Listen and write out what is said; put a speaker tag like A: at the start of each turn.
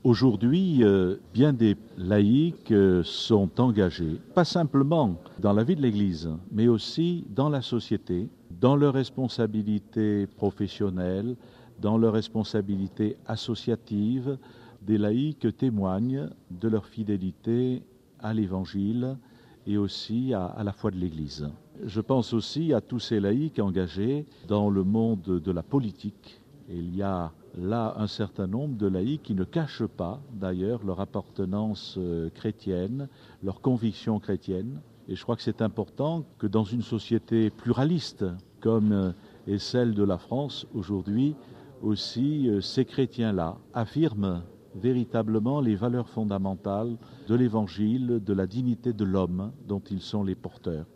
A: Aujourd'hui, bien des laïcs sont engagés, pas simplement dans la vie de l'Église, mais aussi dans la société, dans leurs responsabilités professionnelles, dans leurs responsabilités associatives. Des laïcs témoignent de leur fidélité à l'Évangile et aussi à la foi de l'Église. Je pense aussi à tous ces laïcs engagés dans le monde de la politique. Il y a là un certain nombre de laïcs qui ne cachent pas d'ailleurs leur appartenance chrétienne, leur conviction chrétienne. Et je crois que c'est important que dans une société pluraliste comme est celle de la France aujourd'hui, aussi ces chrétiens-là affirment véritablement les valeurs fondamentales de l'Évangile, de la dignité de l'homme dont ils sont les porteurs.